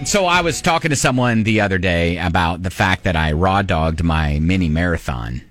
So I was talking to someone the other day about the fact that I raw dogged my mini marathon.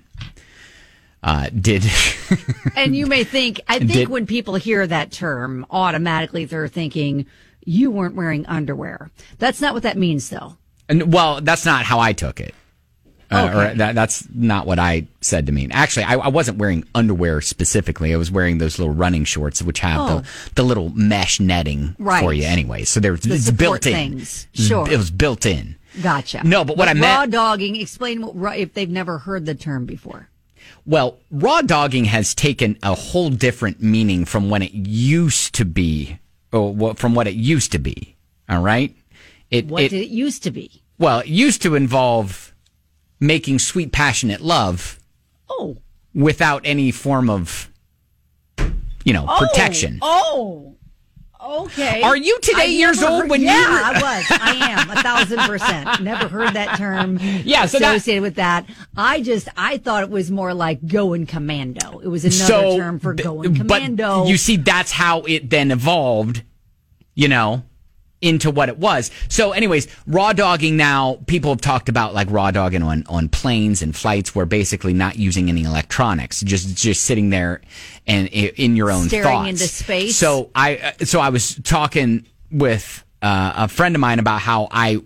And you may think, when people hear that term, automatically they're thinking you weren't wearing underwear. That's not what that means, though. Well, that's not how I took it. Okay. Or that's not what I said to mean. Actually, I wasn't wearing underwear specifically. I was wearing those little running shorts, which have the little mesh netting for you anyway. So it's built in. Things. Sure. It was built in. Gotcha. No, but what I meant... Raw dogging, explain if they've never heard the term before. Well, raw dogging has taken a whole different meaning from when it used to be, from what it used to be. All right? What did it used to be? Well, it used to involve making sweet, passionate love without any form of, protection. Okay. Are you today years old when you were... I was. I am, 1,000%. Never heard that term associated with that. I thought it was more like going commando. It was another term for going commando. But you see, that's how it then evolved, into what it was. So anyways, raw dogging now, people have talked about like raw dogging on planes and flights where basically not using any electronics, just sitting there and in your own staring thoughts. Into space. So I was talking with a friend of mine about how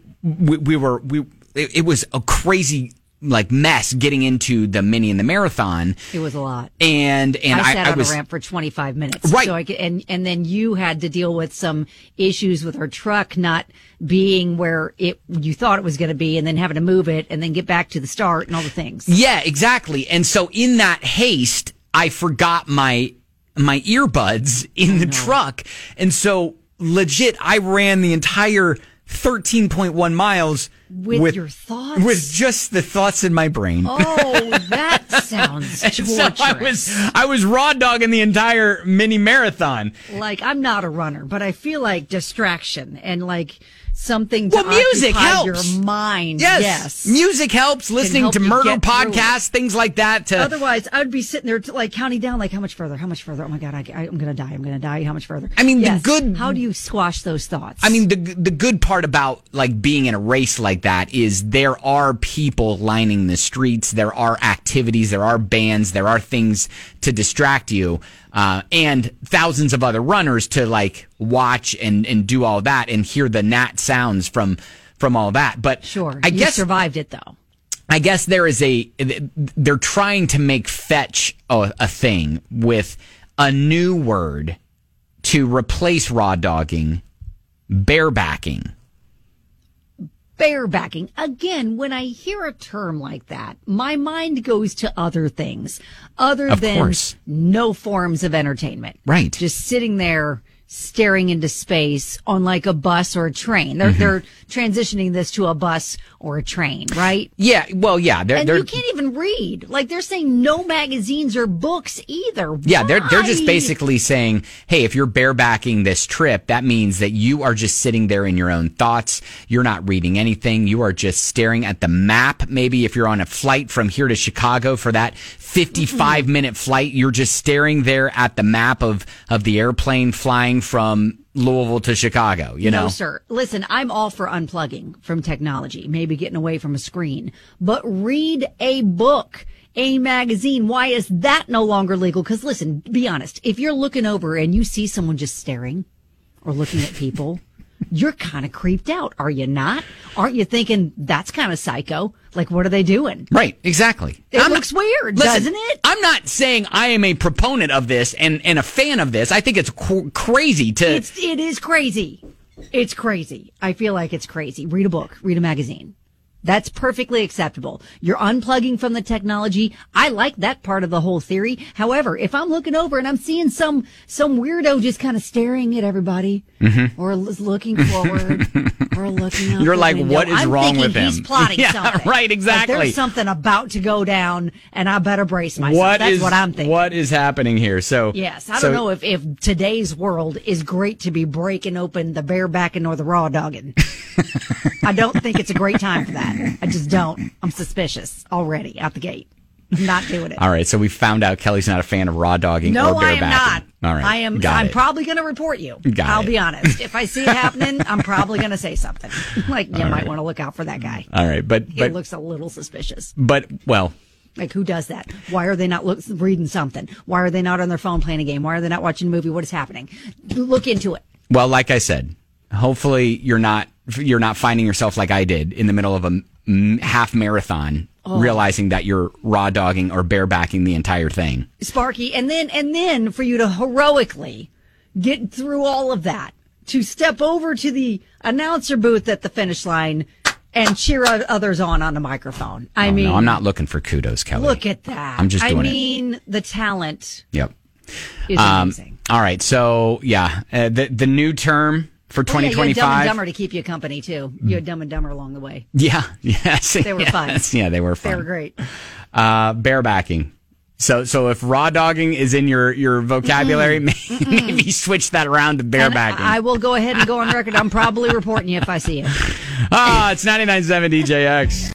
it was a crazy mess getting into the mini and the marathon. It was a lot. And I sat on a ramp for 25 minutes. Right. So and then you had to deal with some issues with our truck not being where you thought it was going to be, and then having to move it and then get back to the start and all the things. Yeah, exactly. And so in that haste, I forgot my earbuds in the truck. And so legit, I ran the entire 13.1 miles with your thoughts? With just the thoughts in my brain. Oh, that sounds torturous. So I was raw dogging the entire mini marathon. I'm not a runner, but I feel like distraction and something to music occupy helps. your mind. Yes. Music helps. Listening to murder podcasts, things like that. Otherwise, I would be sitting there counting down how much further? Oh my God, I'm going to die. How much further? I mean, how do you squash those thoughts? I mean, the good part about being in a race like that is there are people lining the streets. There are activities. There are bands. There are things to distract you. And thousands of other runners to watch and do all that and hear the gnat sounds from all that. But sure, I guess survived it though. I guess they're trying to make fetch a thing with a new word to replace raw dogging, barebacking. Barebacking. Again, when I hear a term like that, my mind goes to other things other than no forms of entertainment. Right. Just sitting there staring into space on a bus or a train. They're transitioning this to a bus or a train, right? Yeah. Well, yeah. And you can't even read. They're saying no magazines or books either. Yeah. They're just basically saying, hey, if you're barebacking this trip, that means that you are just sitting there in your own thoughts. You're not reading anything. You are just staring at the map. Maybe if you're on a flight from here to Chicago for that 55-minute flight, you're just staring there at the map of the airplane flying from Louisville to Chicago, No, sir. Listen, I'm all for unplugging from technology, maybe getting away from a screen, but read a book, a magazine. Why is that no longer legal? Because listen, be honest. If you're looking over and you see someone just staring or looking at people, you're kind of creeped out, are you not? Aren't you thinking that's kind of psycho? What are they doing? Right, exactly. It looks weird, doesn't it? I'm not saying I am a proponent of this and a fan of this. I think it's crazy to... It is crazy. It's crazy. I feel like it's crazy. Read a book. Read a magazine. That's perfectly acceptable. You're unplugging from the technology. I like that part of the whole theory. However, if I'm looking over and I'm seeing some weirdo just kind of staring at everybody or looking forward or looking out You're the like, window, what is I'm wrong with him? He's plotting something. Right, exactly. There's something about to go down and I better brace myself. That's what I'm thinking. What is happening here? So yes, I don't know if today's world is great to be breaking open the barebacking or the raw dogging. I don't think it's a great time for that. I just don't. I'm suspicious already out the gate. I'm not doing it. All right, so we found out Kelly's not a fan of raw dogging or No, barebacking. I am not. All right, I am. I'm probably going to report you. I'll be honest. If I see it happening, I'm probably going to say something. Like, you might want to look out for that guy. All right, but He looks a little suspicious. But, well, like, who does that? Why are they not reading something? Why are they not on their phone playing a game? Why are they not watching a movie? What is happening? Look into it. well, like I said, hopefully you're not finding yourself like I did in the middle of a half marathon, realizing that you're raw dogging or barebacking the entire thing. Sparky, and then for you to heroically get through all of that, to step over to the announcer booth at the finish line and cheer others on the microphone. I mean, no, I'm not looking for kudos, Kelly. Look at that. I'm just doing it. I mean, the talent Yep. is amazing. All right, so yeah, the new term for 2025. You had Dumb and Dumber to keep you company too. You had Dumb and Dumber along the way. Yeah, yes, They were fun. Yeah, they were fun. They were great. Barebacking. So if raw dogging is in your vocabulary, maybe switch that around to barebacking. I will go ahead and go on record. I'm probably reporting you if I see it. It's 99.7 DJX.